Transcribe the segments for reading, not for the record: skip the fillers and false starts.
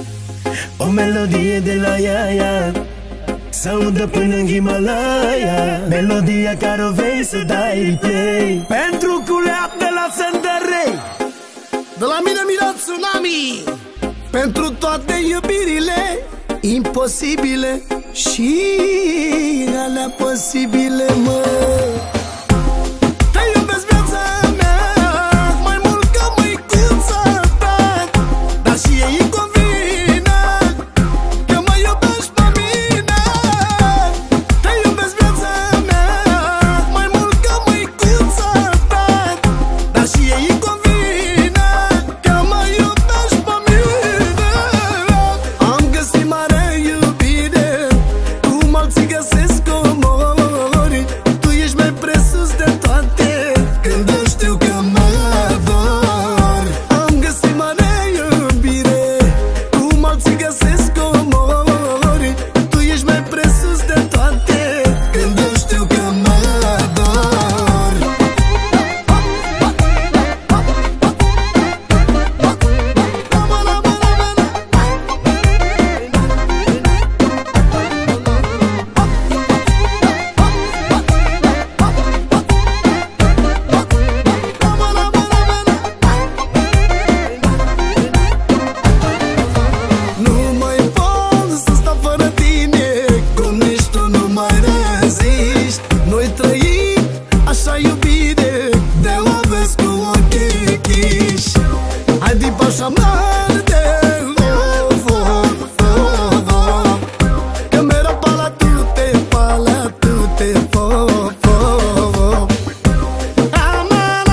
O melodie de la Iaia s-audă până în Himalaya, melodia care o vei să dai replay pentru culea de la Sândărei. De la mine Mirat Tsunami, pentru toate iubirile imposibile și alea posibile, mă. Te iubesc viața mea mai mult ca măicuța ta, dar și ei convină că mă iubești pe mine. Te iubesc viața mea mai mult ca măicuța ta, dar și ei convină că mă iubești pe mine. Am găsit mare iubire, cum alții găsesc omori. Tu ești mai presus de toate, când eu știu că mă ador. Am găsit mare iubire, cum alții găsesc omori. Tu ești mai presus de toate, când eu știu că mă ador. Nu mai pot să stau fără tine, cum nici tu nu mai reziști. Noi trăim așa iubire, de o vezi cu ochii închiși. Hai din pașa mare, că mereu palatute, aman,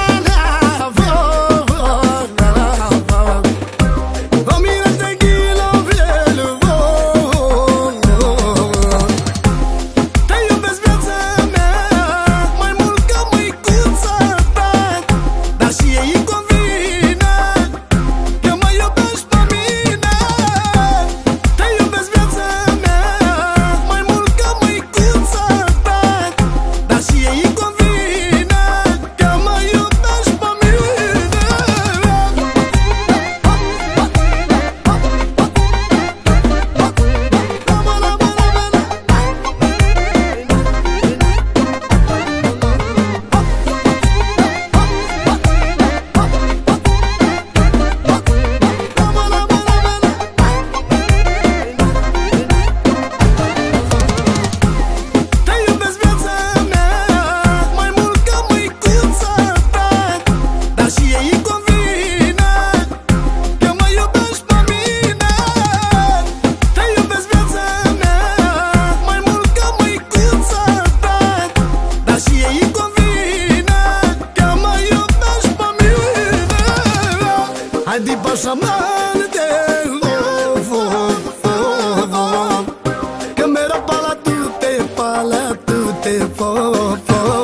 o mira tranquilo, vielu, te iubesc viața mea mai mult ca măicuța ta, dar și ei convină că mă iubești pe mine. Te iubesc viața mea mai mult ca măicuța ta, dar și ei convină că mă iubești pe mine. Te iubesc viața mea mai mult ca măicuța ta, dar și ei convină că mă iubești pe mine. Te iubesc viața mea mai mult ca măicuța ta, dar și ei convină că mă iubești pe mine. Hai din pașa mare, că mereu palatute,